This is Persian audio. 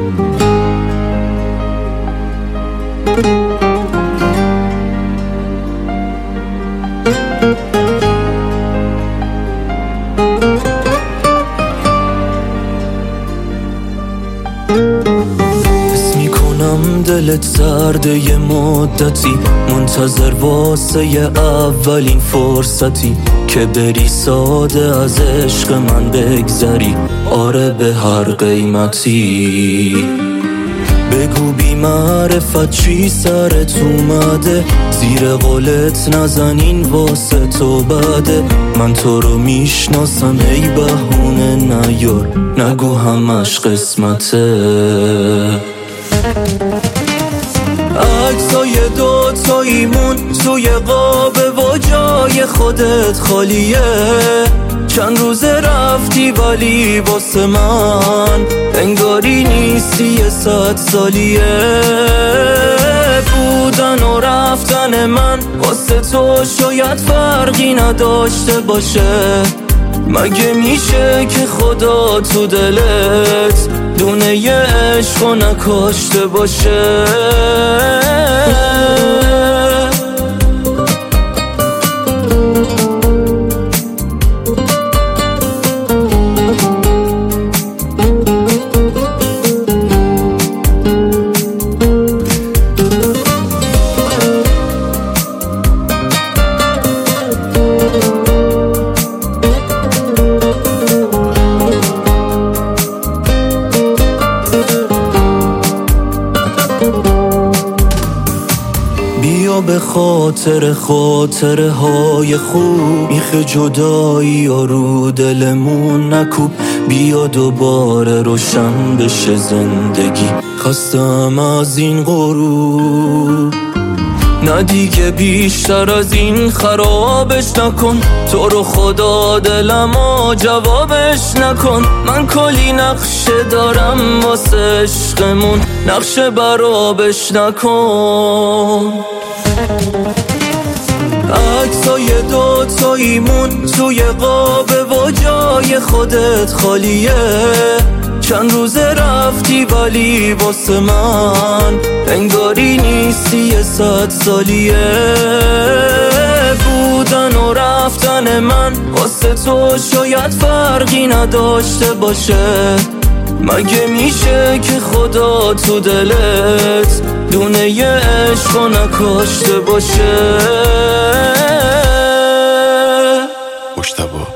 حس میکنم دلت سرده یه مدتی، منتظر واسه اولین فرصتی که بری ساده از عشق من بگذری. آره به هر قیمتی. بگو بی معرفت چی سرت اومده، زیر قولت نزنین واسه تو بده. من تو رو میشناسم ای بهونه نیار، نگو همش قسمته. عکسای دوتاییمون توی قابه و جای خودت خالیه. چند روزه رفتی ولی واسه من انگاری نیستی 100 سالیه. بودن و رفتن من واسه تو شاید فرقی نداشته باشه. مگه میشه که خدا تو دلت دونه ی عشقو نکاشته باشه؟ بیا به خاطر خاطره های خوب میخ جدایی و رو دلمون نکوب. بیا دوباره روشن بشه زندگی، خستم از این غروب. نه دیگه بیشتر از این خرابش نکن، تو رو خدا دلمو جوابش نکن. من کلی نقشه دارم واسه عشقمون، نقشه برابش نکن. عکسای دوتاییمون توی قابه و جای خودت خالیه. چند روزه رفتی ولی واسه من انگاری نیستی 100 سالیه. بودن و رفتن من واسه تو شاید فرقی نداشته باشه. مگه میشه که خدا تو دلت دونه ی عشقو نکاشته باشه؟ مجتبی